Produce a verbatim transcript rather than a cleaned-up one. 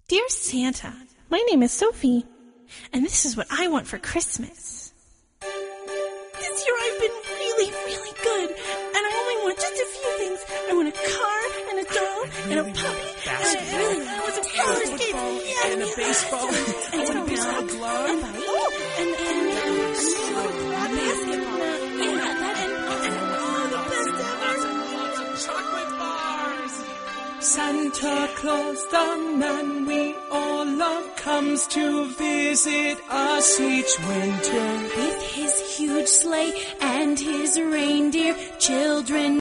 Dear Santa, my name is Sophie, and this is what I want for Christmas. This year I've been really, really good, and I only want just a few things. I want a car, and a doll, and a puppy, and I really want some roller skates, yeah, and a baseball, and and a baseball glove, and, oh, and, and, and, and a basketball, yeah, that, and, and, oh, the best ever. chocolate bars. Santa Claus, the man we all love, comes to visit us each winter. With his huge sleigh and his reindeer, children